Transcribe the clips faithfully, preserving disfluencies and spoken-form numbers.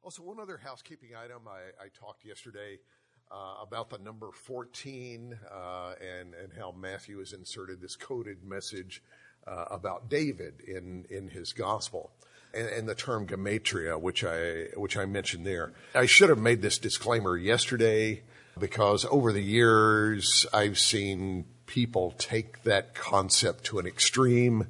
Also, one other housekeeping item. I, I talked yesterday uh, about the number fourteen uh, and, and how Matthew has inserted this coded message uh, about David in, in his gospel. And, and the term gematria, which I which I mentioned there. I should have made this disclaimer yesterday because over the years I've seen people take that concept to an extreme.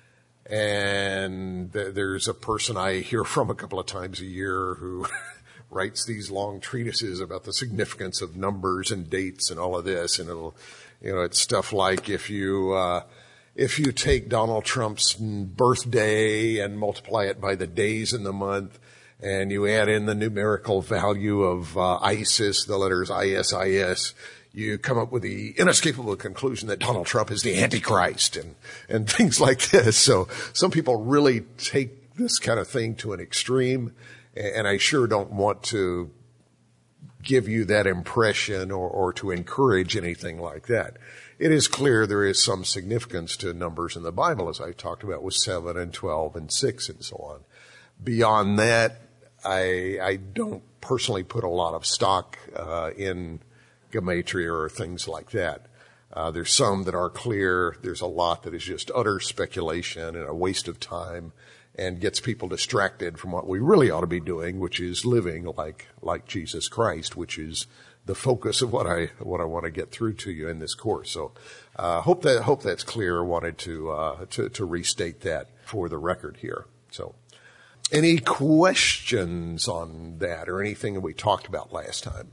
And th- there's a person I hear from a couple of times a year who writes these long treatises about the significance of numbers and dates and all of this. And it'll, you know, it's stuff like if you, uh, if you take Donald Trump's birthday and multiply it by the days in the month, and you add in the numerical value of uh, ISIS, the letters I S I S, you come up with the inescapable conclusion that Donald Trump is the Antichrist and, and things like this. So some people really take this kind of thing to an extreme, and I sure don't want to give you that impression or, or to encourage anything like that. It is clear there is some significance to numbers in the Bible, as I talked about with seven and twelve and six and so on. Beyond that, I, I don't personally put a lot of stock uh, in gematria or things like that. Uh, there's some that are clear. There's a lot that is just utter speculation and a waste of time and gets people distracted from what we really ought to be doing, which is living like, like Jesus Christ, which is the focus of what I, what I want to get through to you in this course. So, uh, hope that, hope that's clear. Wanted to, uh, to, to restate that for the record here. So, any questions on that or anything that we talked about last time?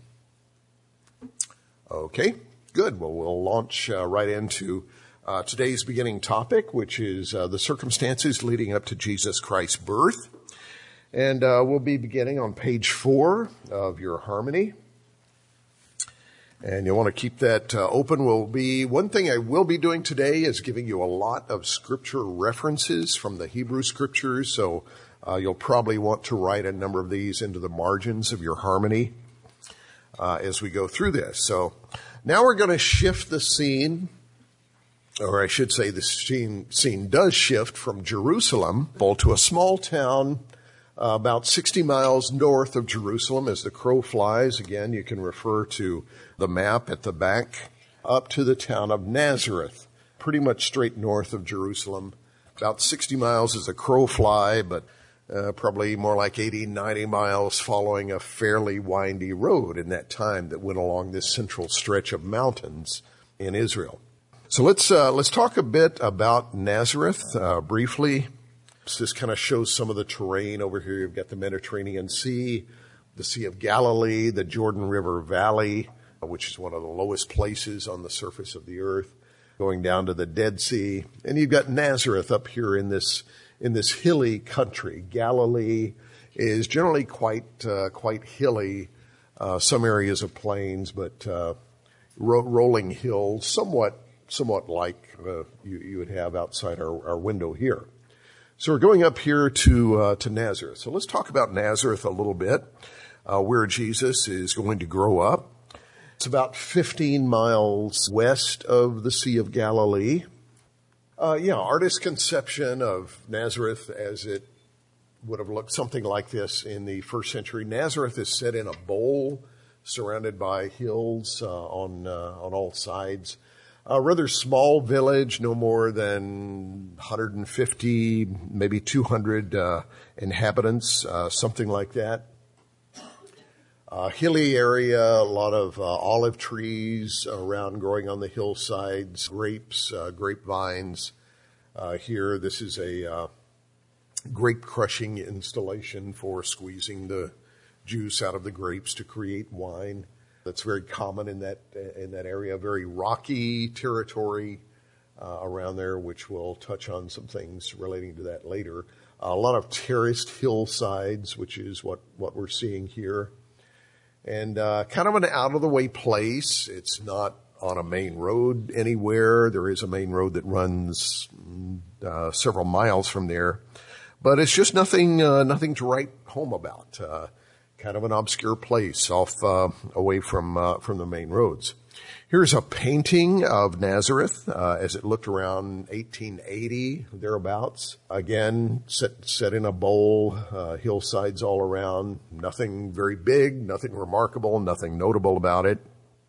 Okay, good. Well, we'll launch uh, right into uh, today's beginning topic, which is uh, the circumstances leading up to Jesus Christ's birth. And uh, we'll be beginning on page four of your harmony. And you'll want to keep that uh, open. Will be one thing I will be doing today is giving you a lot of scripture references from the Hebrew scriptures. So uh, you'll probably want to write a number of these into the margins of your harmony Uh, as we go through this. So now we're going to shift the scene, or I should say the scene, scene does shift from Jerusalem to a small town uh, about sixty miles north of Jerusalem as the crow flies. Again, you can refer to the map at the back, up to the town of Nazareth, pretty much straight north of Jerusalem. About sixty miles as a crow fly, but Uh, probably more like eighty, ninety miles following a fairly windy road in that time that went along this central stretch of mountains in Israel. So let's, uh, let's talk a bit about Nazareth, uh, briefly. So this kind of shows some of the terrain over here. You've got the Mediterranean Sea, the Sea of Galilee, the Jordan River Valley, which is one of the lowest places on the surface of the earth, going down to the Dead Sea. And you've got Nazareth up here in this in this hilly country. Galilee is generally quite uh, quite hilly. Uh, some areas of plains, but uh, ro- rolling hills, somewhat somewhat like uh, you, you would have outside our, our window here. So we're going up here to uh, to Nazareth. So let's talk about Nazareth a little bit, uh, where Jesus is going to grow up. It's about fifteen miles west of the Sea of Galilee. Uh, yeah, artist's conception of Nazareth as it would have looked something like this in the first century. Nazareth is set in a bowl surrounded by hills uh, on uh, on all sides. A rather small village, no more than one hundred fifty, maybe two hundred uh, inhabitants, uh, something like that. Uh, hilly area, a lot of uh, olive trees around growing on the hillsides, grapes, uh, grapevines. Uh, here, this is a uh, grape crushing installation for squeezing the juice out of the grapes to create wine. That's very common in that in that area. Very rocky territory uh, around there, which we'll touch on some things relating to that later. Uh, a lot of terraced hillsides, which is what, what we're seeing here. And uh, kind of an out-of-the-way place. It's not on a main road anywhere. There is a main road that runs uh, several miles from there. But it's just nothing uh, nothing to write home about. Uh, kind of an obscure place off uh, away from uh, from the main roads. Here's a painting of Nazareth uh, as it looked around eighteen eighty, thereabouts. Again, set, set in a bowl, uh, hillsides all around, nothing very big, nothing remarkable, nothing notable about it.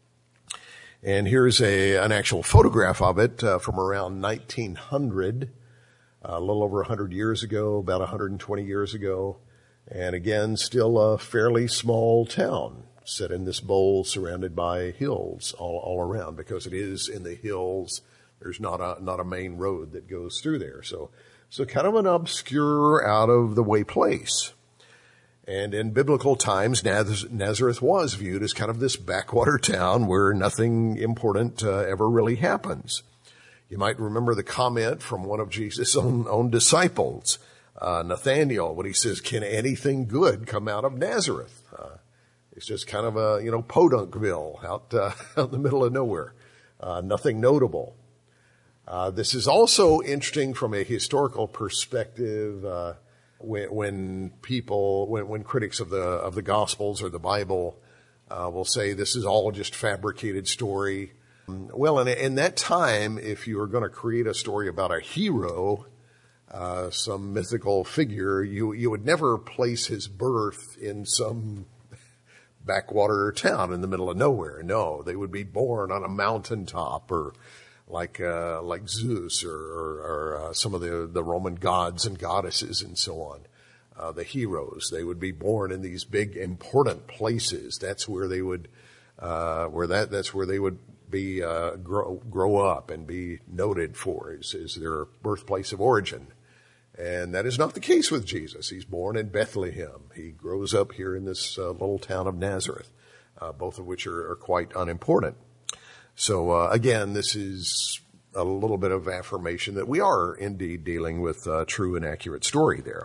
And here's a an actual photograph of it uh, from around nineteen hundred, uh, a little over one hundred years ago, about one hundred twenty years ago. And again, still a fairly small town, set in this bowl surrounded by hills all, all around, because it is in the hills. There's not a not a main road that goes through there. So, so kind of an obscure, out of the way place. And in biblical times, Nazareth was viewed as kind of this backwater town where nothing important uh, ever really happens. You might remember the comment from one of Jesus' own, own disciples, uh, Nathaniel, when he says, "Can anything good come out of Nazareth?" Uh, it's just kind of a, you know, Podunkville out, uh, out in the middle of nowhere. Uh, nothing notable. Uh, this is also interesting from a historical perspective. Uh, When, when people, when, when critics of the of the Gospels or the Bible uh, will say this is all just fabricated story. Well, in, in that time, if you were going to create a story about a hero, uh, some mythical figure, you you would never place his birth in some backwater town in the middle of nowhere. No, they would be born on a mountaintop, or like uh, like Zeus or, or, or uh, some of the, the Roman gods and goddesses and so on. Uh, the heroes, they would be born in these big important places. That's where they would, uh, where that that's where they would be uh, grow grow up and be noted for is, is their birthplace of origin. And that is not the case with Jesus. He's born in Bethlehem. He grows up here in this uh, little town of Nazareth, uh, both of which are, are quite unimportant. So, uh, again, this is a little bit of affirmation that we are indeed dealing with a true and accurate story there.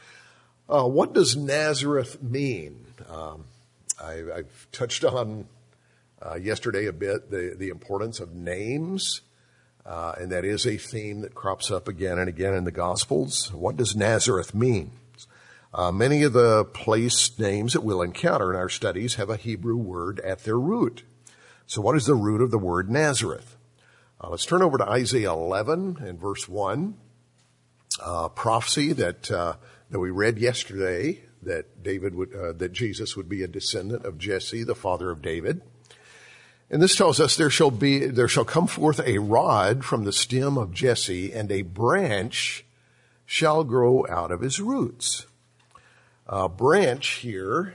Uh, what does Nazareth mean? Um, I, I've touched on uh, yesterday a bit the, the importance of names, uh, and that is a theme that crops up again and again in the Gospels. What does Nazareth mean? Uh, many of the place names that we'll encounter in our studies have a Hebrew word at their root. So what is the root of the word Nazareth? Uh, let's turn over to Isaiah eleven and verse one. Uh, prophecy that, uh, that we read yesterday, that David would, uh, that Jesus would be a descendant of Jesse, the father of David. And this tells us there shall be, there shall come forth a rod from the stem of Jesse, and a branch shall grow out of his roots. Uh, branch here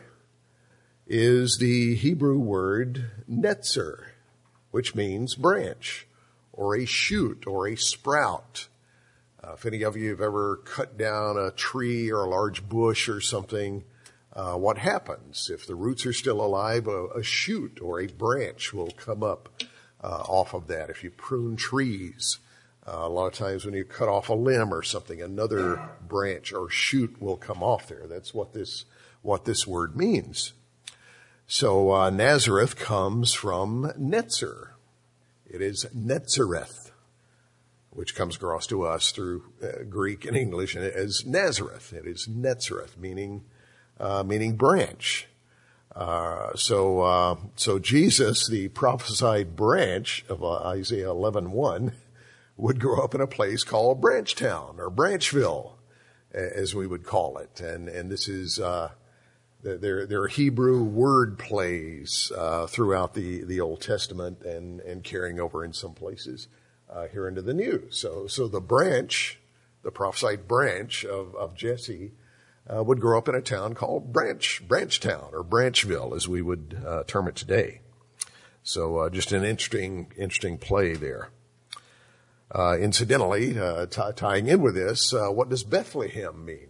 is the Hebrew word netzer, which means branch, or a shoot, or a sprout. Uh, if any of you have ever cut down a tree or a large bush or something, uh, what happens? If the roots are still alive, a, a shoot or a branch will come up uh, off of that. If you prune trees, uh, a lot of times when you cut off a limb or something, another branch or shoot will come off there. That's what this what this word means. So uh, Nazareth comes from netzer. It is Netzareth, which comes across to us through uh, Greek and English as Nazareth. It is Netzareth, meaning uh, meaning branch. Uh, so uh, so Jesus, the prophesied branch of uh, Isaiah eleven one, would grow up in a place called Branchtown or Branchville, as we would call it. And and this is uh, there there are Hebrew word plays uh, throughout the the Old Testament and and carrying over in some places uh, here into the New. So so the branch, the prophesied branch of of Jesse, uh, would grow up in a town called Branch Branchtown or Branchville, as we would uh, term it today. So uh, just an interesting interesting play there. Uh, incidentally, uh, t- tying in with this, uh, what does Bethlehem mean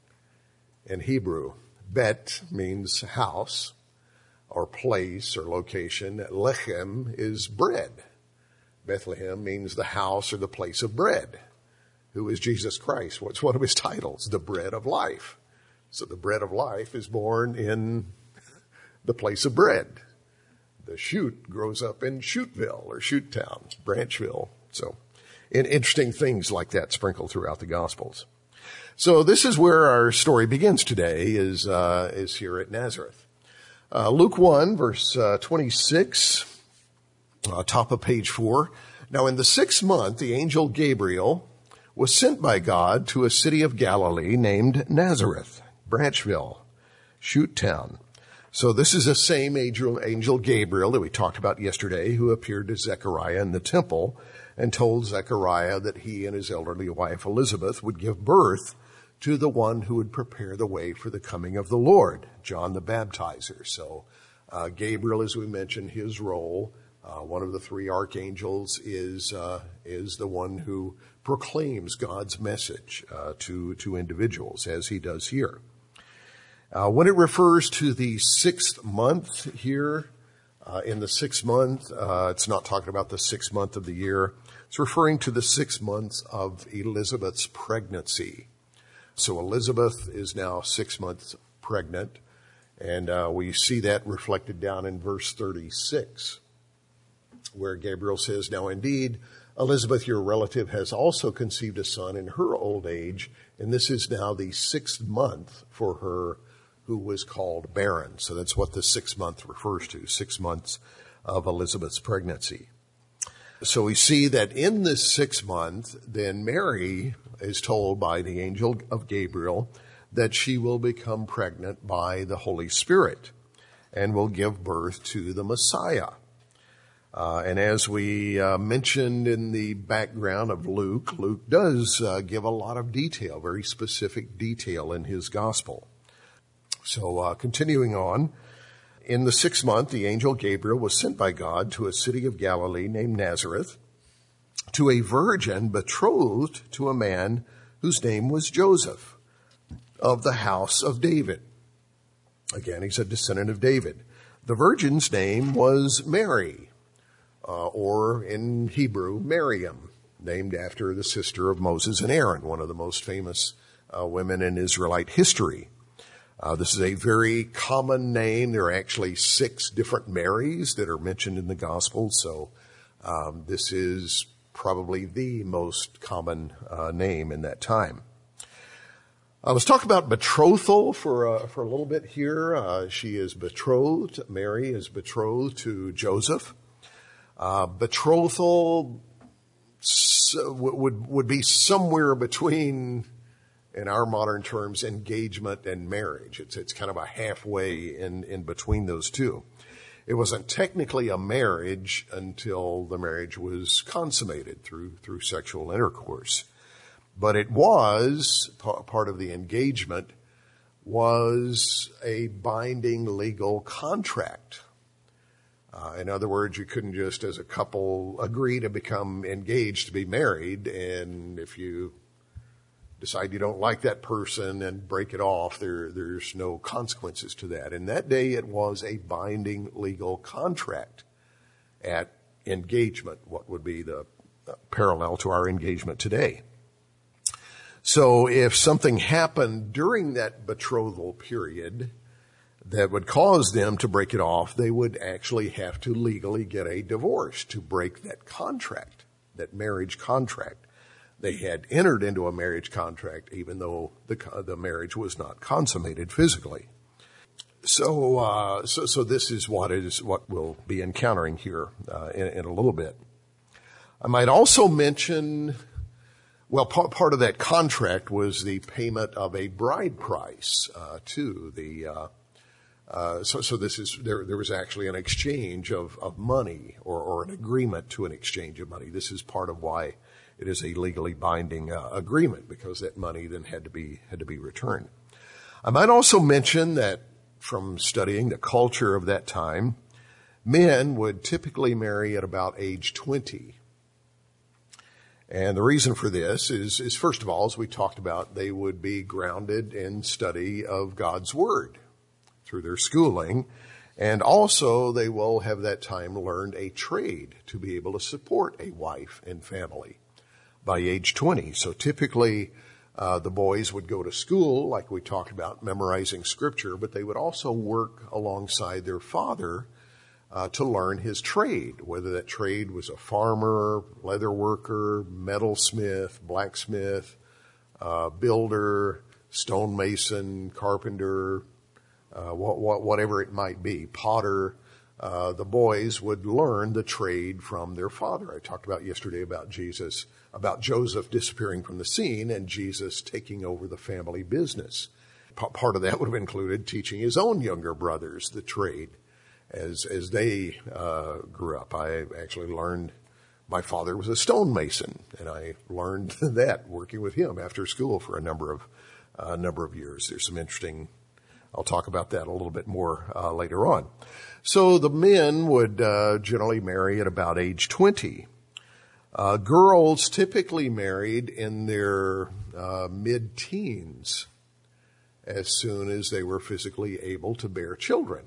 in Hebrew? Bet means house or place or location. Lechem is bread. Bethlehem means the house or the place of bread. Who is Jesus Christ? What's one of his titles? The bread of life. So the bread of life is born in the place of bread. The shoot grows up in Shootville or Shoottown, Branchville. So in interesting things like that sprinkled throughout the Gospels. So this is where our story begins today, is uh, is here at Nazareth. Uh, Luke one, verse uh, twenty-six, uh, top of page four. Now in the sixth month, the angel Gabriel was sent by God to a city of Galilee named Nazareth, Branchville, Shoot Town. So this is the same angel, angel Gabriel that we talked about yesterday, who appeared to Zechariah in the temple and told Zechariah that he and his elderly wife Elizabeth would give birth to the one who would prepare the way for the coming of the Lord, John the Baptizer. So uh, Gabriel, as we mentioned, his role, uh, one of the three archangels, is uh, is the one who proclaims God's message uh, to to individuals, as he does here. Uh, when it refers to the sixth month here, uh, in the sixth month, uh, it's not talking about the sixth month of the year. It's referring to the six months of Elizabeth's pregnancy. So Elizabeth is now six months pregnant, and uh, we see that reflected down in verse thirty-six, where Gabriel says, "Now indeed, Elizabeth, your relative, has also conceived a son in her old age, and this is now the sixth month for her who was called barren." So that's what the sixth month refers to, six months of Elizabeth's pregnancy. So we see that in this sixth month, then Mary is told by the angel of Gabriel that she will become pregnant by the Holy Spirit and will give birth to the Messiah. Uh, and as we uh, mentioned in the background of Luke, Luke does uh, give a lot of detail, very specific detail in his gospel. So uh, continuing on, in the sixth month, the angel Gabriel was sent by God to a city of Galilee named Nazareth, to a virgin betrothed to a man whose name was Joseph, of the house of David. Again, he's a descendant of David. The virgin's name was Mary, uh, or in Hebrew, Miriam, named after the sister of Moses and Aaron, one of the most famous uh, women in Israelite history. Uh, this is a very common name. There are actually six different Marys that are mentioned in the gospel, so um, this is probably the most common uh, name in that time. Uh, let's talk about betrothal for uh, for a little bit here. Uh, she is betrothed. Mary is betrothed to Joseph. Uh, betrothal so, would would be somewhere between, in our modern terms, engagement and marriage. It's it's kind of a halfway in, in between those two. It wasn't technically a marriage until the marriage was consummated through through sexual intercourse. But it was, part of the engagement was a binding legal contract. Uh, in other words, you couldn't just as a couple agree to become engaged to be married, and if you decide you don't like that person and break it off, there, there's no consequences to that. In that day, it was a binding legal contract at engagement, what would be the parallel to our engagement today. So if something happened during that betrothal period that would cause them to break it off, they would actually have to legally get a divorce to break that contract, that marriage contract. They had entered into a marriage contract even though the the marriage was not consummated physically. So, uh, so, so this is what is what we'll be encountering here uh, in, in a little bit. I might also mention, well, part, part of that contract was the payment of a bride price uh, too. The uh, uh, so, so this is there. There was actually an exchange of of money, or, or an agreement to an exchange of money. This is part of why it is a legally binding uh, agreement, because that money then had to be had to be returned. I might also mention that from studying the culture of that time, men would typically marry at about age twenty. And the reason for this is, is first of all, as we talked about, they would be grounded in study of God's Word through their schooling. And also they will have that time learned a trade to be able to support a wife and family by age twenty. So typically, uh, the boys would go to school, like we talked about, memorizing scripture, but they would also work alongside their father uh, to learn his trade, whether that trade was a farmer, leather worker, metalsmith, blacksmith, uh, builder, stonemason, carpenter, uh, what, what, whatever it might be, potter. Uh, the boys would learn the trade from their father. I talked about yesterday about Jesus, about Joseph disappearing from the scene and Jesus taking over the family business. P- part of that would have included teaching his own younger brothers the trade as as they uh, grew up. I actually learned my father was a stonemason, and I learned that working with him after school for a number of a uh, number of years. There's some interesting. I'll talk about that a little bit more uh, later on. So the men would uh, generally marry at about age twenty. Uh, girls typically married in their uh, mid-teens as soon as they were physically able to bear children.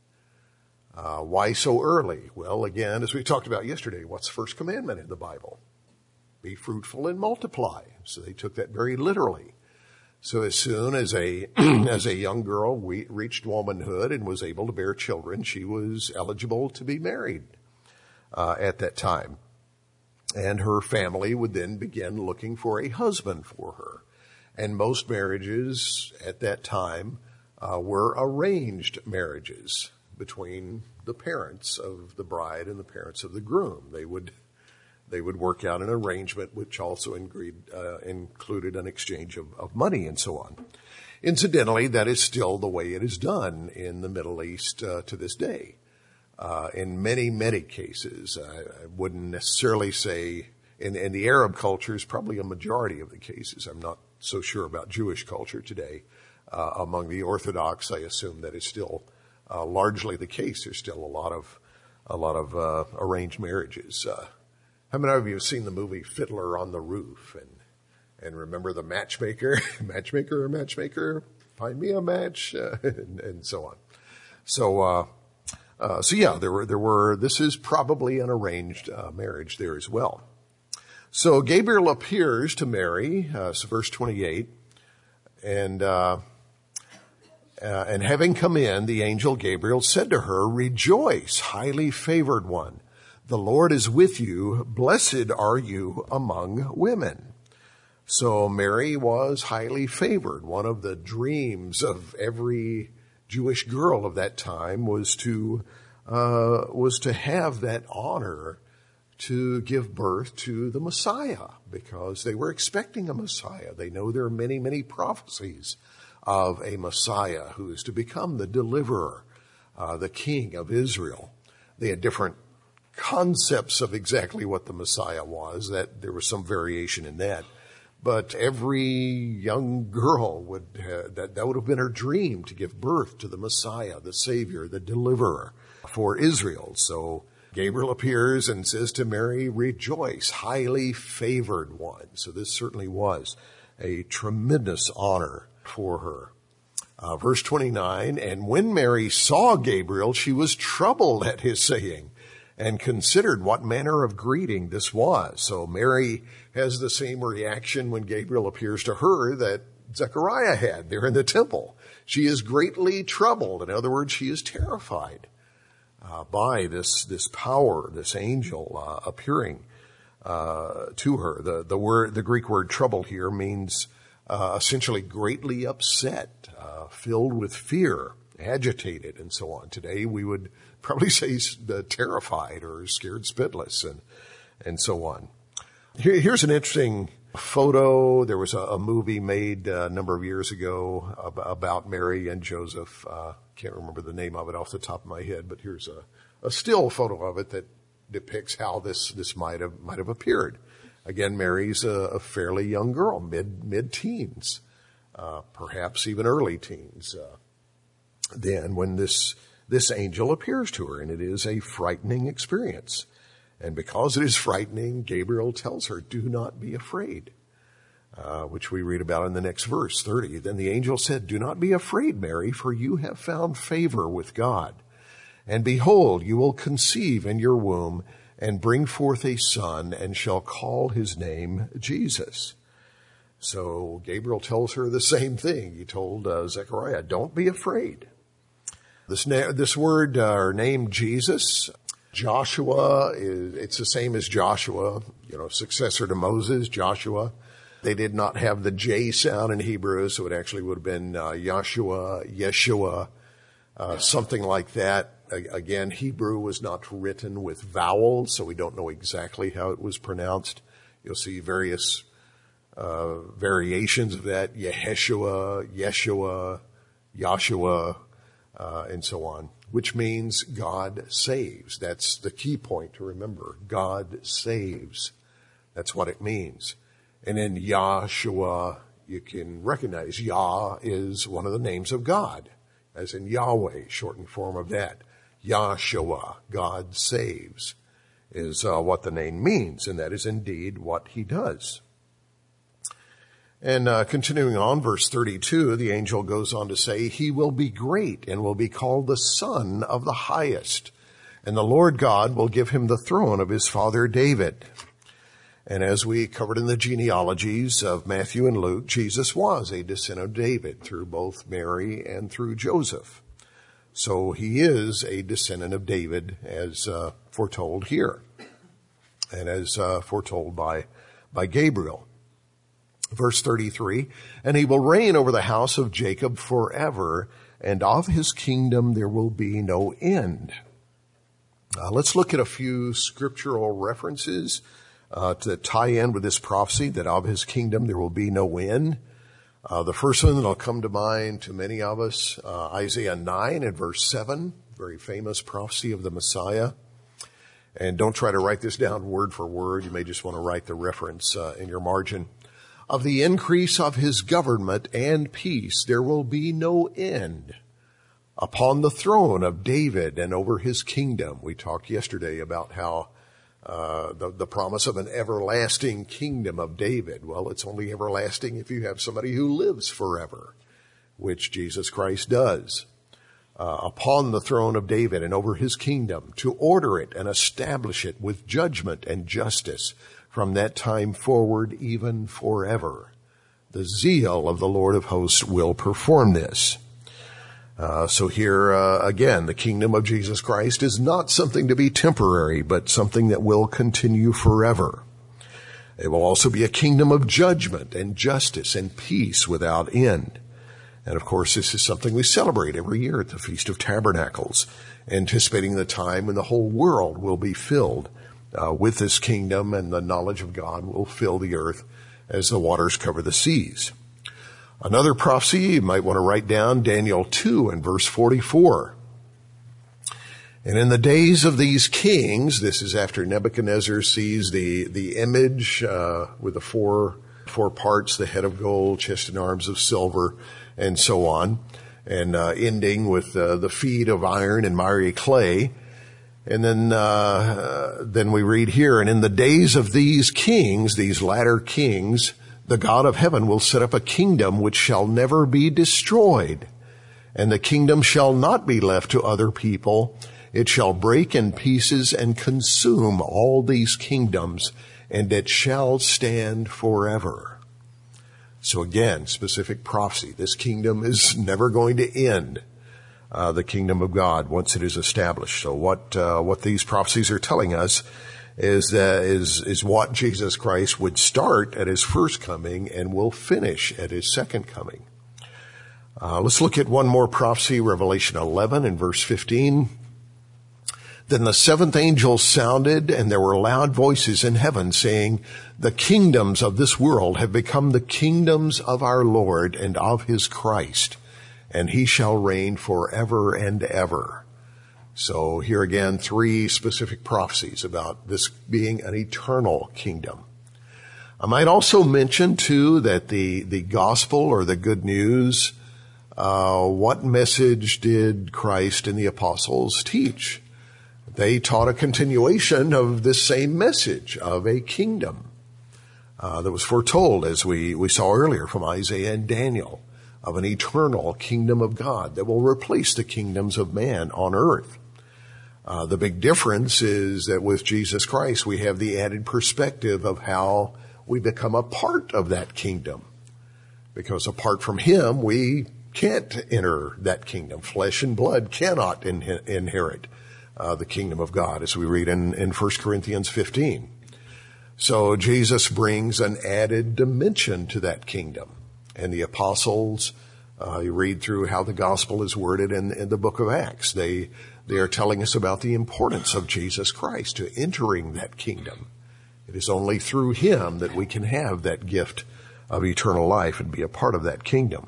Uh, why so early? Well, again, as we talked about yesterday, what's the first commandment in the Bible? Be fruitful and multiply. So they took that very literally. So as soon as a as a young girl we reached womanhood and was able to bear children, she was eligible to be married uh, at that time. And her family would then begin looking for a husband for her. And most marriages at that time uh, were arranged marriages between the parents of the bride and the parents of the groom. They would They would work out an arrangement which also included, uh, included an exchange of, of money and so on. Incidentally, that is still the way it is done in the Middle East uh, to this day. Uh, in many, many cases, I, I wouldn't necessarily say in, in the Arab cultures, probably a majority of the cases. I'm not so sure about Jewish culture today. Uh, among the Orthodox, I assume that is still uh, largely the case. There's still a lot of a lot of uh, arranged marriages. Uh, How many of you have seen the movie Fiddler on the Roof and and remember the matchmaker, matchmaker, matchmaker, find me a match, uh, and, and so on. So, uh, uh, so yeah, there were there were. This is probably an arranged uh, marriage there as well. So Gabriel appears to Mary, uh, so verse twenty-eight, and uh, uh, and having come in, the angel Gabriel said to her, "Rejoice, highly favored one. The Lord is with you. Blessed are you among women." So Mary was highly favored. One of the dreams of every Jewish girl of that time was to uh, was to have that honor to give birth to the Messiah, because they were expecting a Messiah. They know there are many, many prophecies of a Messiah who is to become the deliverer, uh, the king of Israel. They had different concepts of exactly what the Messiah was. That there was some variation in that. But every young girl would, uh, that, that would have been her dream, to give birth to the Messiah, the Savior, the deliverer for Israel. So Gabriel appears and says to Mary, "Rejoice, highly favored one." So this certainly was a tremendous honor for her. Uh, verse twenty-nine, "And when Mary saw Gabriel, she was troubled at his saying, and considered what manner of greeting this was." So Mary has the same reaction when Gabriel appears to her that Zechariah had there in the temple. She is greatly troubled. In other words, she is terrified uh, by this this power, this angel uh, appearing uh, to her. The the word, the Greek word "troubled" here means uh, essentially greatly upset, uh, filled with fear, agitated, and so on. Today we would probably say uh, terrified or scared spitless, and and so on. Here, here's an interesting photo. There was a, a movie made uh, a number of years ago about, about Mary and Joseph. Uh, can't remember the name of it off the top of my head, but here's a, a still photo of it that depicts how this this might have might have appeared. Again, Mary's a, a fairly young girl, mid mid teens, uh, perhaps even early teens. Uh, then, when this this angel appears to her, and it is a frightening experience. And because it is frightening, Gabriel tells her, "Do not be afraid," uh, which we read about in the next verse, thirty. "Then the angel said, 'Do not be afraid, Mary, for you have found favor with God. And behold, you will conceive in your womb and bring forth a son, and shall call his name Jesus.'" So Gabriel tells her the same thing he told uh, Zechariah. Don't be afraid. This na- this word uh, or name Jesus, Joshua, is, it's the same as Joshua, you know, successor to Moses, Joshua. They did not have the J sound in Hebrew, so it actually would have been uh, Yahshua, Yeshua, uh, something like that. Again, Hebrew was not written with vowels, so we don't know exactly how it was pronounced. You'll see various uh, variations of that, Yeshua, Yeshua, Yahshua, uh, and so on, which means God saves. That's the key point to remember. God saves. That's what it means. And in Yahshua, you can recognize Yah is one of the names of God, as in Yahweh, shortened form of that. Yahshua, God saves, is uh, what the name means, and that is indeed what he does. And uh, continuing on, verse thirty-two, the angel goes on to say, he will be great and will be called the Son of the Highest, and the Lord God will give him the throne of his father David. And as we covered in the genealogies of Matthew and Luke, Jesus was a descendant of David through both Mary and through Joseph. So he is a descendant of David, as uh, foretold here, and as uh, foretold by by Gabriel. Verse thirty-three, and he will reign over the house of Jacob forever, and of his kingdom there will be no end. Uh, let's look at a few scriptural references uh, to tie in with this prophecy that of his kingdom there will be no end. Uh, the first one that'll come to mind to many of us, uh, Isaiah nine and verse seven, very famous prophecy of the Messiah. And don't try to write this down word for word. You may just want to write the reference uh, in your margin. Of the increase of his government and peace, there will be no end upon the throne of David and over his kingdom. We talked yesterday about how Uh, the, the promise of an everlasting kingdom of David. Well, it's only everlasting if you have somebody who lives forever, which Jesus Christ does. Uh, upon the throne of David and over his kingdom, to order it and establish it with judgment and justice from that time forward, even forever. The zeal of the Lord of hosts will perform this. Uh, so here, uh, again, the kingdom of Jesus Christ is not something to be temporary, but something that will continue forever. It will also be a kingdom of judgment and justice and peace without end. And of course, this is something we celebrate every year at the Feast of Tabernacles, anticipating the time when the whole world will be filled uh, with this kingdom, and the knowledge of God will fill the earth as the waters cover the seas. Another prophecy you might want to write down, Daniel two and verse forty-four. And in the days of these kings, this is after Nebuchadnezzar sees the, the image uh, with the four, four parts, the head of gold, chest and arms of silver, and so on, and uh, ending with uh, the feet of iron and miry clay. And then, uh, then we read here, and in the days of these kings, these latter kings, the God of heaven will set up a kingdom which shall never be destroyed, and the kingdom shall not be left to other people. It shall break in pieces and consume all these kingdoms, and it shall stand forever. So again, specific prophecy. This kingdom is never going to end, uh, the kingdom of God, once it is established. So what, uh, what these prophecies are telling us is, uh, is, is what Jesus Christ would start at his first coming and will finish at his second coming. Uh, let's look at one more prophecy, Revelation eleven and verse fifteen. Then the seventh angel sounded, and there were loud voices in heaven saying, the kingdoms of this world have become the kingdoms of our Lord and of his Christ, and he shall reign forever and ever. So here again, three specific prophecies about this being an eternal kingdom. I might also mention too that the, the gospel or the good news, uh, what message did Christ and the apostles teach? They taught a continuation of this same message of a kingdom uh, that was foretold, as we, we saw earlier from Isaiah and Daniel, of an eternal kingdom of God that will replace the kingdoms of man on earth. Uh, the big difference is that with Jesus Christ, we have the added perspective of how we become a part of that kingdom. Because apart from him, we can't enter that kingdom. Flesh and blood cannot in, inherit Uh, the kingdom of God, as we read in, in First Corinthians fifteen. So Jesus brings an added dimension to that kingdom. And the apostles, uh, you read through how the gospel is worded in, in the book of Acts. They, they are telling us about the importance of Jesus Christ to entering that kingdom. It is only through him that we can have that gift of eternal life and be a part of that kingdom.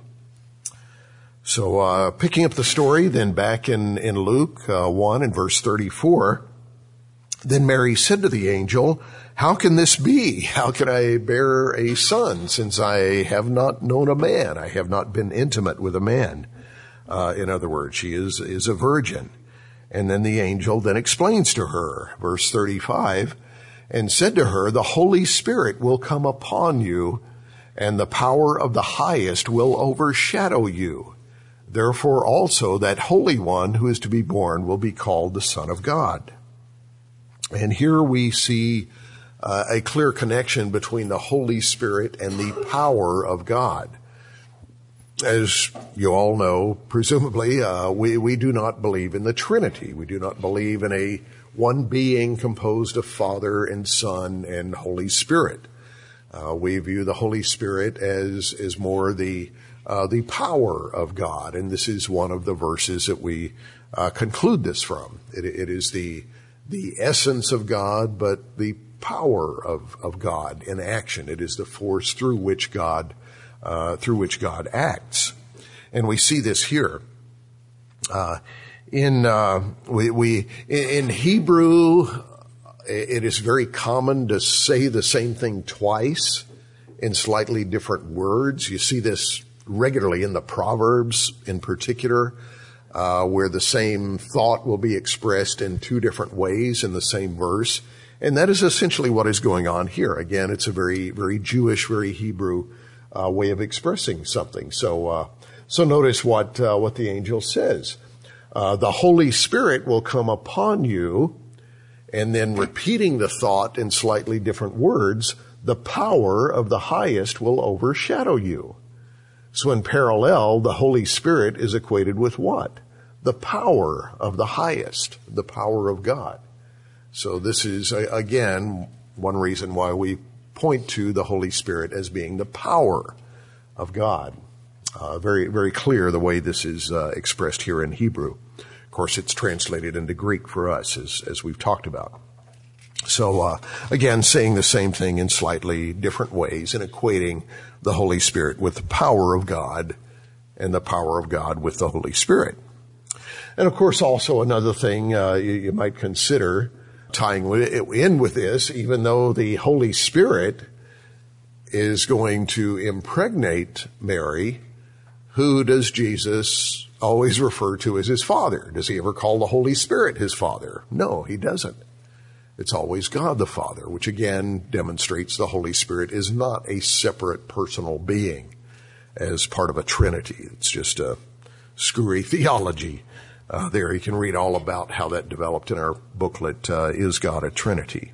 So, uh, picking up the story then back in, in Luke, uh, one and verse thirty-four, then Mary said to the angel, "How can this be? How can I bear a son since I have not known a man? I have not been intimate with a man." Uh, in other words, she is, is a virgin. And then the angel then explains to her, verse thirty-five, and said to her, "The Holy Spirit will come upon you, and the power of the highest will overshadow you. Therefore also that Holy One who is to be born will be called the Son of God." And here we see uh, a clear connection between the Holy Spirit and the power of God. As you all know, presumably, uh, we, we do not believe in the Trinity. We do not believe in a one being composed of Father and Son and Holy Spirit. Uh, we view the Holy Spirit as, as more the, uh, the power of God. And this is one of the verses that we, uh, conclude this from. It, it is the, the essence of God, but the power of, of God in action. It is the force through which God, uh, through which God acts. And we see this here. Uh, in, uh, we, we, in Hebrew, it is very common to say the same thing twice in slightly different words. You see this regularly in the Proverbs in particular, uh, where the same thought will be expressed in two different ways in the same verse. And that is essentially what is going on here. Again, it's a very, very Jewish, very Hebrew, uh, way of expressing something. So, uh, so notice what, uh, what the angel says. Uh, the Holy Spirit will come upon you. And then repeating the thought in slightly different words, the power of the highest will overshadow you. So in parallel, the Holy Spirit is equated with what? The power of the highest, the power of God. So this is, again, one reason why we point to the Holy Spirit as being the power of God. Uh, very, very clear the way this is uh, expressed here in Hebrew. Of course, it's translated into Greek for us, as, as we've talked about. So, uh, again, saying the same thing in slightly different ways and equating the Holy Spirit with the power of God and the power of God with the Holy Spirit. And, of course, also another thing uh, you, you might consider tying in with this, even though the Holy Spirit is going to impregnate Mary, who does Jesus always refer to as his Father? Does he ever call the Holy Spirit his Father? No, he doesn't. It's always God the Father, which again demonstrates the Holy Spirit is not a separate personal being as part of a Trinity. It's just a screwy theology. Uh, there you can read all about how that developed in our booklet, uh, Is God a Trinity?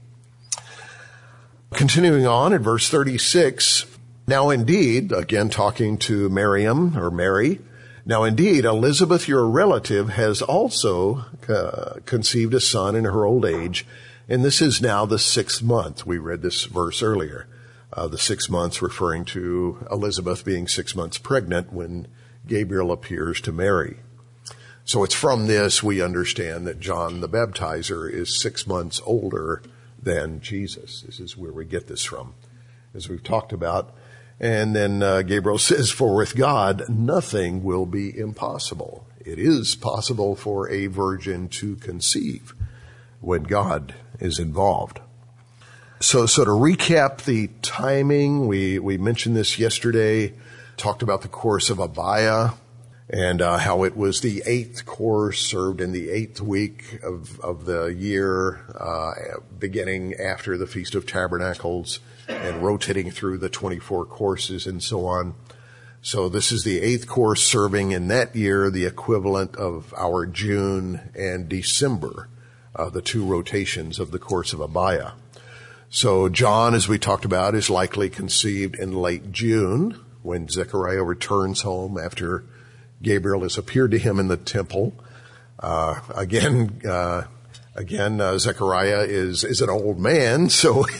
Continuing on at verse thirty-six, now indeed, again talking to Miriam or Mary, now indeed, Elizabeth, your relative, has also uh, conceived a son in her old age, and this is now the sixth month. We read this verse earlier. Uh, the six months referring to Elizabeth being six months pregnant when Gabriel appears to Mary. So it's from this we understand that John the Baptizer is six months older than Jesus. This is where we get this from, as we've talked about. And then uh, Gabriel says, for with God, nothing will be impossible. It is possible for a virgin to conceive when God is involved. So, so to recap the timing, we, we mentioned this yesterday, talked about the course of Abaya, and uh, how it was the eighth course served in the eighth week of, of the year, uh, beginning after the Feast of Tabernacles and rotating through the twenty-four courses and so on. So this is the eighth course serving in that year the equivalent of our June and December, uh, the two rotations of the course of Abaya. So John, as we talked about, is likely conceived in late June when Zechariah returns home after Gabriel has appeared to him in the temple. Uh, again, uh, again, uh, Zechariah is, is an old man, so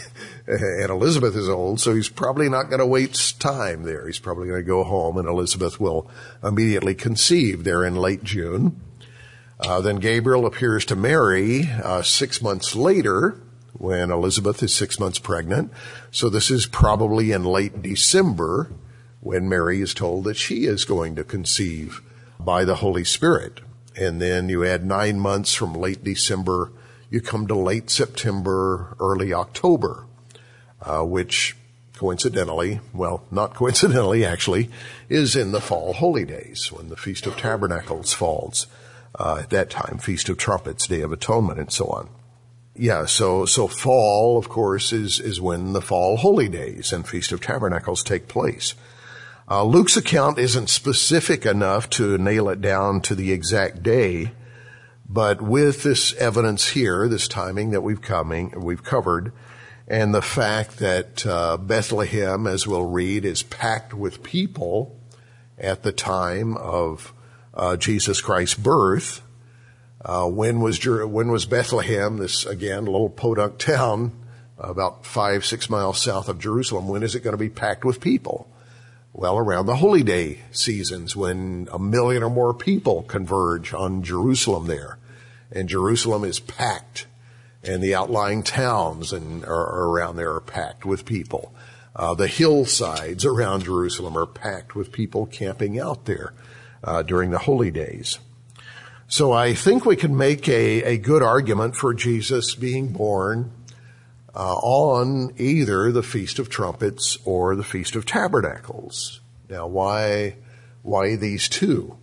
and Elizabeth is old, so he's probably not going to waste time there. He's probably going to go home, and Elizabeth will immediately conceive there in late June. Uh, then Gabriel appears to Mary uh, six months later, when Elizabeth is six months pregnant. So this is probably in late December when Mary is told that she is going to conceive by the Holy Spirit. And then you add nine months from late December, you come to late September, early October, uh, which coincidentally, well, not coincidentally actually, is in the fall holy days when the Feast of Tabernacles falls. Uh, at that time, Feast of Trumpets, Day of Atonement, and so on. Yeah, so, so fall, of course, is, is when the fall holy days and Feast of Tabernacles take place. Uh, Luke's account isn't specific enough to nail it down to the exact day, but with this evidence here, this timing that we've coming, we've covered, and the fact that, uh, Bethlehem, as we'll read, is packed with people at the time of Uh, Jesus Christ's birth. Uh, when was when was Bethlehem, this again little podunk town about five six miles south of Jerusalem? When is it going to be packed with people? Well, around the holy day seasons, when a million or more people converge on Jerusalem there, and Jerusalem is packed, and the outlying towns and are, are around there are packed with people. Uh, the hillsides around Jerusalem are packed with people camping out there Uh, during the holy days. So I think we can make a, a good argument for Jesus being born uh, on either the Feast of Trumpets or the Feast of Tabernacles. Now, why why these two?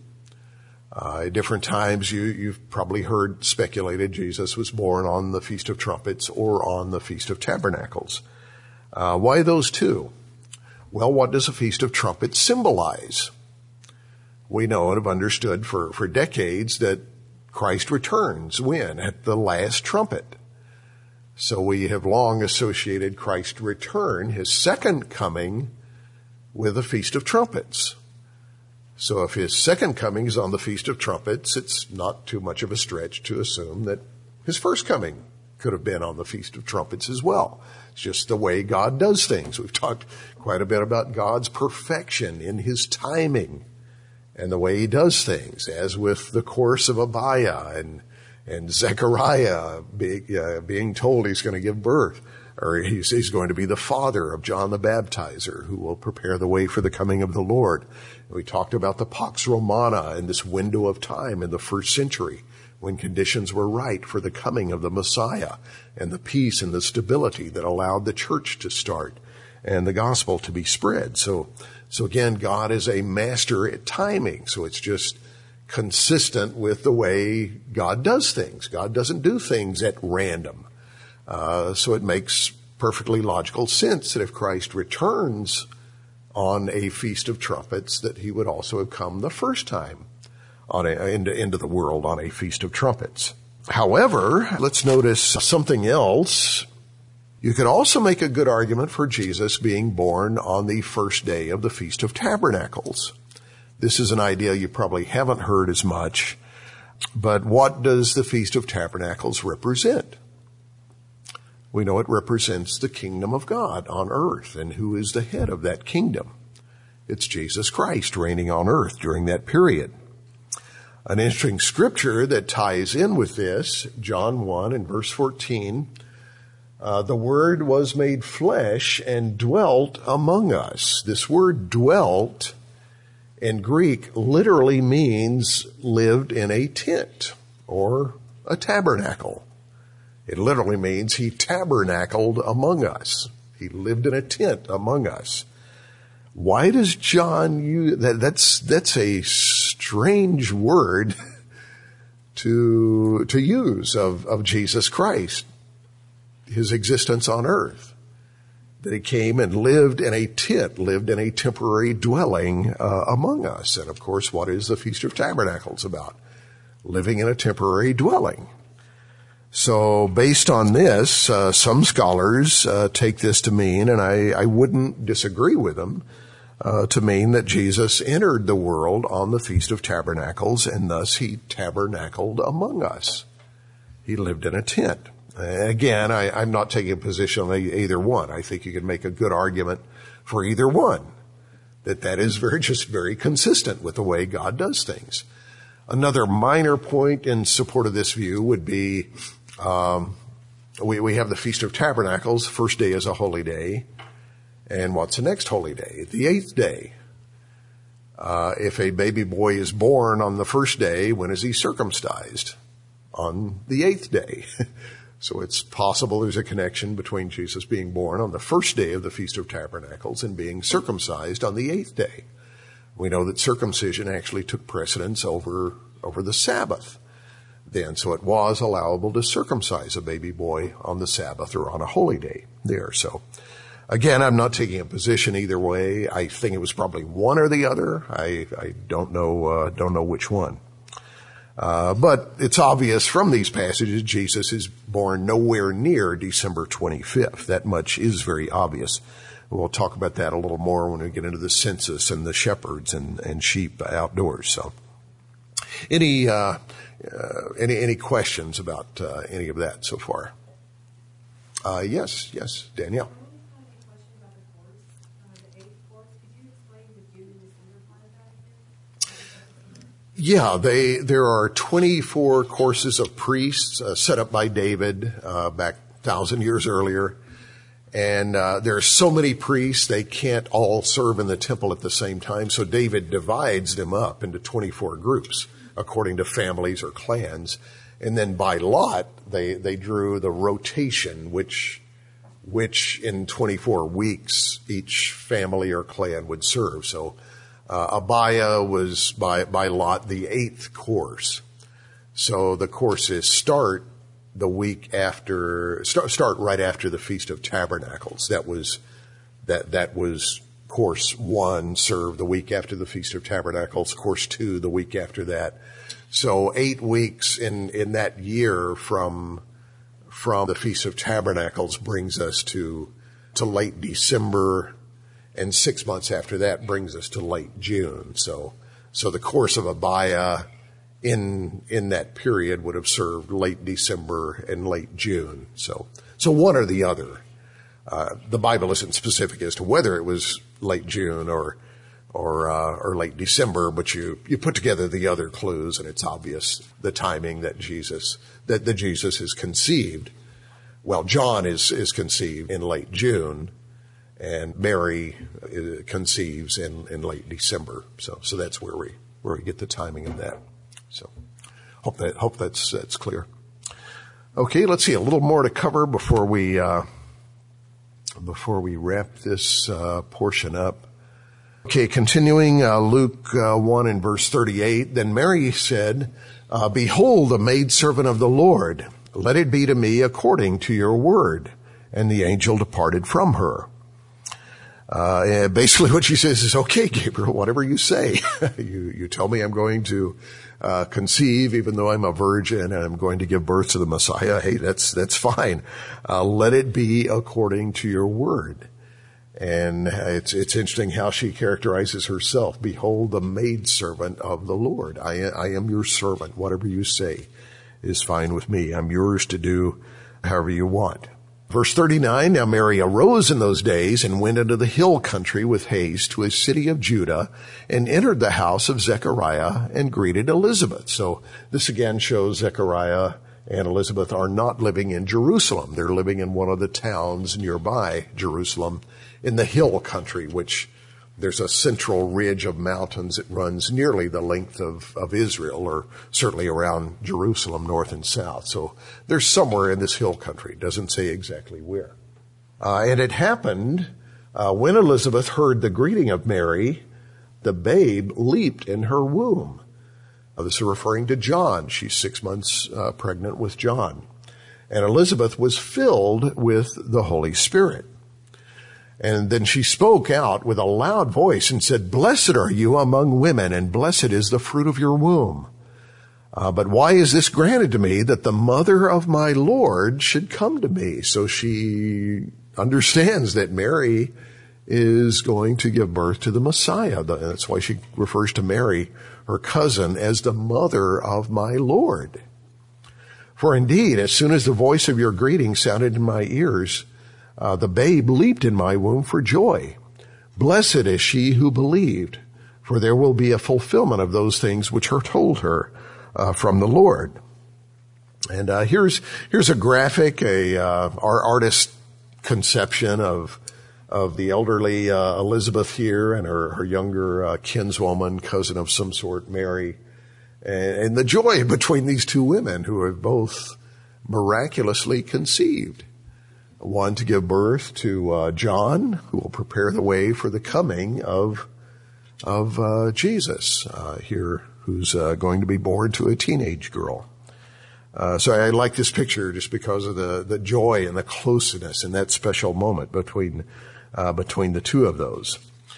Uh, at different times, you, you've probably heard speculated Jesus was born on the Feast of Trumpets or on the Feast of Tabernacles. Uh, why those two? Well, what does a Feast of Trumpets symbolize? We know and have understood for, for decades that Christ returns when? At the last trumpet. So we have long associated Christ's return, his second coming, with the Feast of Trumpets. So if his second coming is on the Feast of Trumpets, it's not too much of a stretch to assume that his first coming could have been on the Feast of Trumpets as well. It's just the way God does things. We've talked quite a bit about God's perfection in his timing and the way he does things, as with the course of Abiah and and Zechariah being, uh, being told he's going to give birth, or he's, he's going to be the father of John the Baptizer, who will prepare the way for the coming of the Lord. And we talked about the Pax Romana and this window of time in the first century when conditions were right for the coming of the Messiah, and the peace and the stability that allowed the church to start and the gospel to be spread. So, so again, God is a master at timing. So it's just consistent with the way God does things. God doesn't do things at random. Uh, so it makes perfectly logical sense that if Christ returns on a Feast of Trumpets, that he would also have come the first time on a, into, into the world on a Feast of Trumpets. However, let's notice something else. You could also make a good argument for Jesus being born on the first day of the Feast of Tabernacles. This is an idea you probably haven't heard as much, but what does the Feast of Tabernacles represent? We know it represents the kingdom of God on earth, and who is the head of that kingdom? It's Jesus Christ reigning on earth during that period. An interesting scripture that ties in with this, John one and verse fourteen, Uh, the Word was made flesh and dwelt among us. This word dwelt in Greek literally means lived in a tent or a tabernacle. It literally means he tabernacled among us. He lived in a tent among us. Why does John use that? That's, that's a strange word to, to use of, of Jesus Christ. His existence on earth, that he came and lived in a tent, lived in a temporary dwelling uh, among us. And of course, what is the Feast of Tabernacles about? Living in a temporary dwelling. So based on this, uh, some scholars uh, take this to mean, and I, I wouldn't disagree with them, uh, to mean that Jesus entered the world on the Feast of Tabernacles, and thus he tabernacled among us. He lived in a tent. Again, I, I'm not taking a position on either one. I think you can make a good argument for either one, that that is very, just very consistent with the way God does things. Another minor point in support of this view would be, um, we, we have the Feast of Tabernacles. First day is a holy day. And what's the next holy day? The eighth day. Uh, if a baby boy is born on the first day, when is he circumcised? On the eighth day. So it's possible there's a connection between Jesus being born on the first day of the Feast of Tabernacles and being circumcised on the eighth day. We know that circumcision actually took precedence over, over the Sabbath then. So it was allowable to circumcise a baby boy on the Sabbath or on a holy day there. So again, I'm not taking a position either way. I think it was probably one or the other. I, I don't know, uh, don't know which one. Uh, but it's obvious from these passages, Jesus is born nowhere near December twenty-fifth. That much is very obvious. We'll talk about that a little more when we get into the census and the shepherds and, and sheep outdoors. So, any uh, uh, any any questions about uh, any of that so far? Uh, yes, yes, Danielle. Yeah, they, there are twenty-four courses of priests uh, set up by David uh, back a thousand years earlier. And uh, there are so many priests, they can't all serve in the temple at the same time. So David divides them up into twenty-four groups according to families or clans. And then by lot, they, they drew the rotation, which, which in twenty-four weeks each family or clan would serve. So Uh, Abaya was by, by lot the eighth course. So the courses start the week after, start, start right after the Feast of Tabernacles. That was, that, that was course one served the week after the Feast of Tabernacles, course two the week after that. So eight weeks in, in that year from, from the Feast of Tabernacles brings us to, to late December. And six months after that brings us to late June. So, so the course of Abaya in, in that period would have served late December and late June. So, so one or the other. Uh, the Bible isn't specific as to whether it was late June or, or, uh, or late December, but you, you put together the other clues and it's obvious the timing that Jesus, that the Jesus is conceived. Well, John is, is conceived in late June. And Mary conceives in, in late December. So, so that's where we, where we get the timing of that. So, hope that, hope that's, that's clear. Okay, let's see, a little more to cover before we, uh, before we wrap this, uh, portion up. Okay, continuing, uh, Luke, uh, one and verse thirty-eight. Then Mary said, uh, behold, the maidservant of the Lord, let it be to me according to your word. And the angel departed from her. Uh, basically what she says is, okay, Gabriel, whatever you say. you, you tell me I'm going to, uh, conceive even though I'm a virgin and I'm going to give birth to the Messiah. Hey, that's, that's fine. Uh, let it be according to your word. And it's, it's interesting how she characterizes herself. Behold, the maidservant of the Lord. I, I am your servant. Whatever you say is fine with me. I'm yours to do however you want. Verse thirty-nine, now Mary arose in those days and went into the hill country with haste to a city of Judah and entered the house of Zechariah and greeted Elizabeth. So this again shows Zechariah and Elizabeth are not living in Jerusalem. They're living in one of the towns nearby Jerusalem in the hill country, which there's a central ridge of mountains that runs nearly the length of, of Israel, or certainly around Jerusalem, north and south. So there's somewhere in this hill country. It doesn't say exactly where. Uh, and it happened uh, when Elizabeth heard the greeting of Mary, the babe leaped in her womb. Now, this is referring to John. She's six months uh, pregnant with John. And Elizabeth was filled with the Holy Spirit. And then she spoke out with a loud voice and said, blessed are you among women, and blessed is the fruit of your womb. Uh, but why is this granted to me, that the mother of my Lord should come to me? So she understands that Mary is going to give birth to the Messiah. That's why she refers to Mary, her cousin, as the mother of my Lord. For indeed, as soon as the voice of your greeting sounded in my ears, uh, the babe leaped in my womb for joy. Blessed is she who believed, for there will be a fulfillment of those things which are told her uh, from the Lord. And uh, here's here's a graphic, a uh, our artist conception of of the elderly uh, Elizabeth here and her her younger uh, kinswoman, cousin of some sort, Mary. And the joy between these two women who have both miraculously conceived. One to give birth to uh, John, who will prepare the way for the coming of of uh, Jesus uh, here, who's uh, going to be born to a teenage girl. Uh, so I like this picture just because of the, the joy and the closeness and that special moment between uh, between the two of those.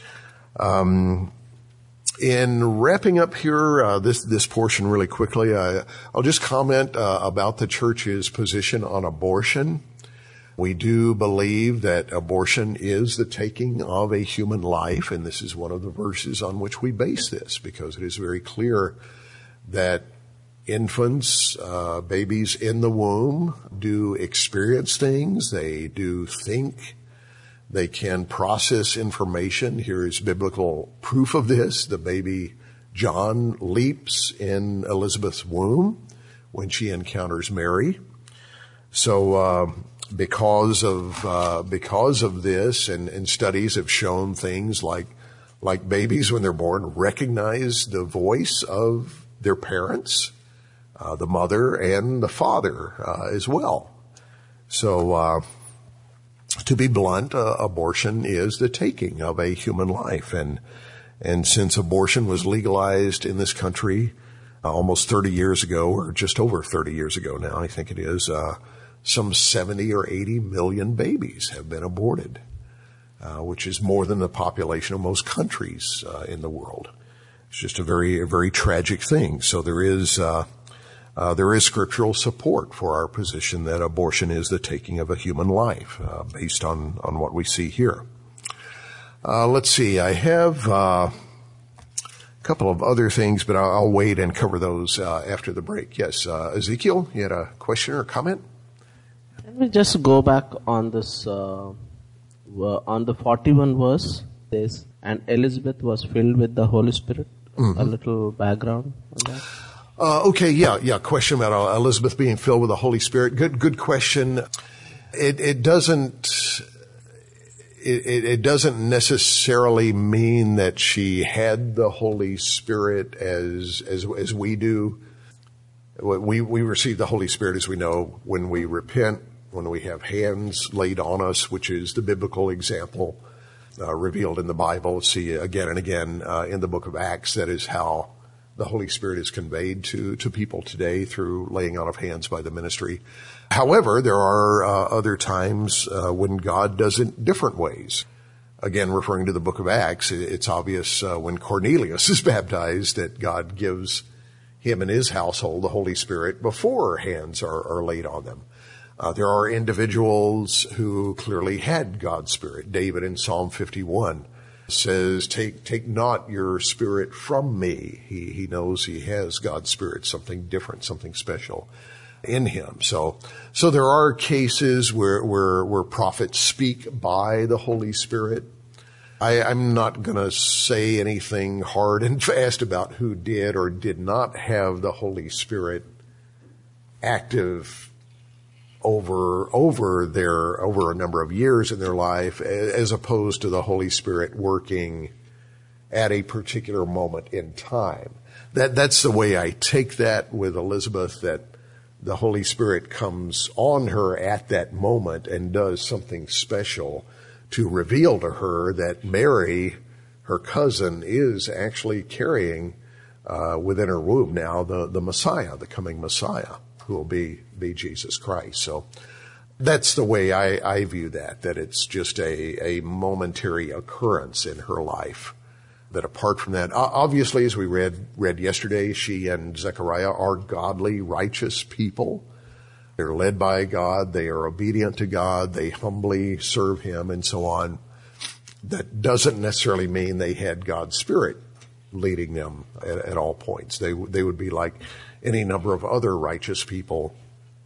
Um, In wrapping up here, uh, this, this portion really quickly, I, I'll just comment uh, about the church's position on abortion. We do believe that abortion is the taking of a human life, and this is one of the verses on which we base this, because it is very clear that infants, uh, babies in the womb do experience things, they do think, they can process information. Here is biblical proof of this. The baby John leaps in Elizabeth's womb when she encounters Mary. So uh, because of uh, because of this, and, and studies have shown things like like babies when they're born recognize the voice of their parents, uh, the mother and the father uh, as well. So. Uh, To be blunt, uh, abortion is the taking of a human life. And, and since abortion was legalized in this country uh, almost thirty years ago, or just over thirty years ago now, I think it is, uh, some seventy or eighty million babies have been aborted, uh, which is more than the population of most countries uh, in the world. It's just a very, a very tragic thing. So there is, uh, Uh, there is scriptural support for our position that abortion is the taking of a human life, uh, based on, on what we see here. Uh, let's see. I have uh, a couple of other things, but I'll, I'll wait and cover those uh, after the break. Yes, uh, Ezekiel, you had a question or comment? Can we just go back on this, uh, on the forty-first verse? This, and Elizabeth was filled with the Holy Spirit. Mm-hmm. A little background on that. Uh, okay, yeah, yeah. Question about uh, Elizabeth being filled with the Holy Spirit. Good, good question. It, it doesn't, it, it doesn't necessarily mean that she had the Holy Spirit as, as, as we do. We, we receive the Holy Spirit, as we know, when we repent, when we have hands laid on us, which is the biblical example, uh, revealed in the Bible. See again and again, uh, in the book of Acts, that is how the Holy Spirit is conveyed to, to people today through laying on of hands by the ministry. However, there are uh, other times uh, when God does it different ways. Again, referring to the book of Acts, it's obvious uh, when Cornelius is baptized that God gives him and his household the Holy Spirit before hands are, are laid on them. Uh, there are individuals who clearly had God's Spirit. David in Psalm fifty-one says, take, take not your spirit from me. He, he knows he has God's Spirit, something different, something special in him. So, so there are cases where, where, where prophets speak by the Holy Spirit. I, I'm not gonna say anything hard and fast about who did or did not have the Holy Spirit active over, over their, over a number of years in their life, as opposed to the Holy Spirit working at a particular moment in time. That, that's the way I take that with Elizabeth, that the Holy Spirit comes on her at that moment and does something special to reveal to her that Mary, her cousin, is actually carrying, uh, within her womb now the, the Messiah, the coming Messiah, who will be, be Jesus Christ. So that's the way I, I view that, that it's just a, a momentary occurrence in her life. That apart from that, obviously, as we read, read yesterday, she and Zechariah are godly, righteous people. They're led by God. They are obedient to God. They humbly serve Him and so on. That doesn't necessarily mean they had God's Spirit leading them at, at all points. They, they would be like any number of other righteous people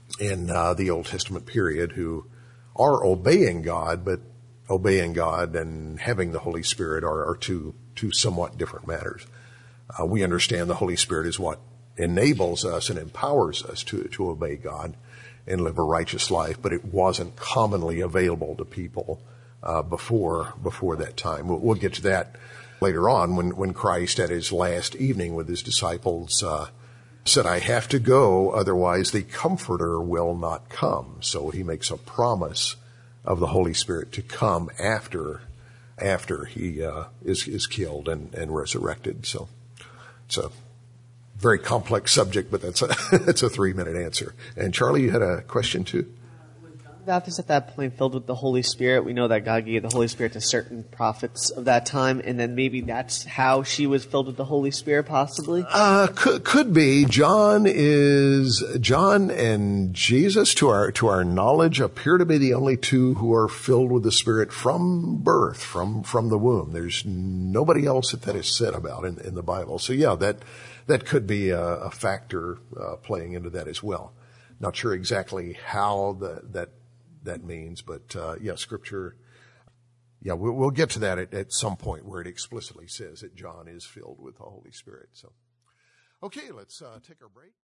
in uh, the Old Testament period who are obeying God, but obeying God and having the Holy Spirit are, are two, two somewhat different matters. Uh, we understand the Holy Spirit is what enables us and empowers us to, to obey God and live a righteous life, but it wasn't commonly available to people uh, before before that time. We'll, we'll get to that later on when, when Christ at his last evening with his disciples uh, said, I have to go, otherwise the Comforter will not come. So he makes a promise of the Holy Spirit to come after after he uh, is, is killed and, and resurrected. So it's a very complex subject, but that's a, that's a three-minute answer. And Charlie, you had a question too? Was John the Baptist at that point filled with the Holy Spirit? We know that God gave the Holy Spirit to certain prophets of that time, and then maybe that's how she was filled with the Holy Spirit, possibly? Uh, could, could be. John is, John and Jesus, to our, to our knowledge, appear to be the only two who are filled with the Spirit from birth, from, from the womb. There's nobody else that that is said about in, in the Bible. So yeah, that, that could be a, a factor, uh, playing into that as well. Not sure exactly how the, that, that means, but, uh, yeah, Scripture, yeah, we'll, we'll get to that at, at some point where it explicitly says that John is filled with the Holy Spirit. So, okay, let's, uh, take our break.